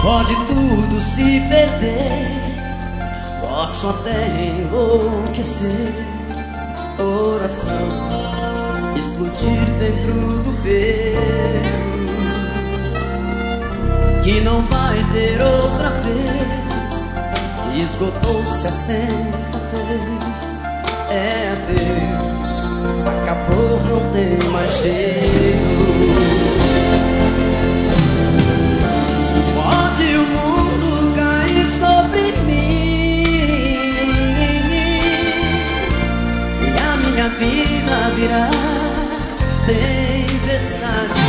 Pode tudo se perder, posso até enlouquecer. Oração explodir dentro do peito, que não vai ter outra vez. Esgotou-se a sensatez, é adeus, acabou, não tem mais jeito. Pode o mundo cair sobre mim e a minha vida virar tempestade,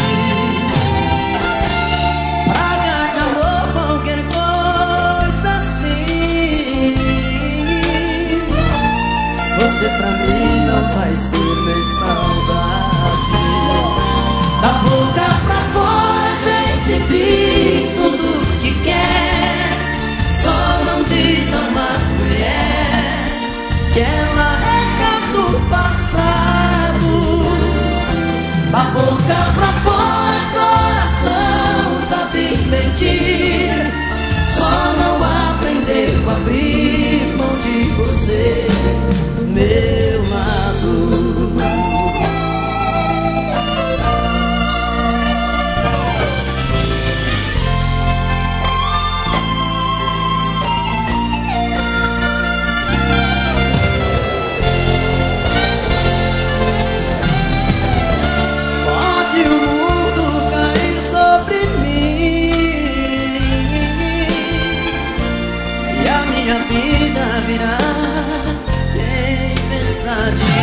praga de amor, qualquer coisa assim. Você pra mim não vai ser nem saudade. Da boca pra fora a gente diz tudo que quer, só não diz a uma mulher que ela é caso passado. Da boca pra fora coração sabe mentir, só não aprendeu a abrir mão de você, meu lado. Pode o mundo cair sobre mim e a minha vida virar tempestade,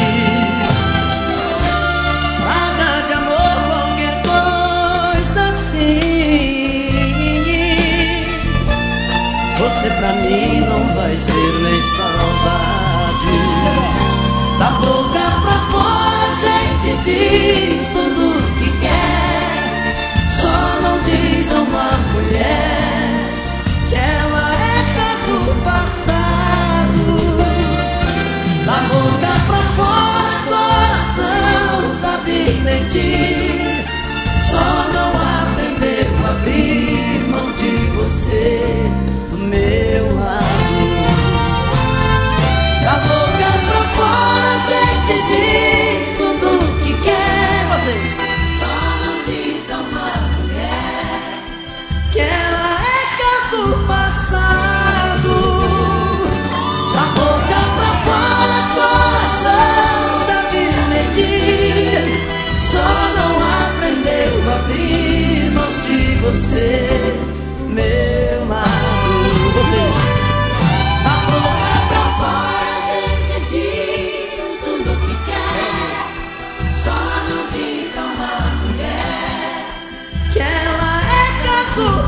praga de amor, qualquer coisa assim. Você pra mim não vai ser nem saudade. Da boca pra fora a gente diz tudo que quer, só não diz a uma mulher que ela é caso passado. Da boca pra fora coração sabe mentir, só não aprendeu a abrir mão de você, do meu lado. Da boca pra fora a gente diz tudo que quer, você só não diz a uma mulher que ela é caso passado. Da boca pra fora coração sabe mentir, só não aprendeu a abrir mão de você, meu lado. Você da boca pra fora a gente diz tudo que quer, só não diz a uma mulher que ela é caso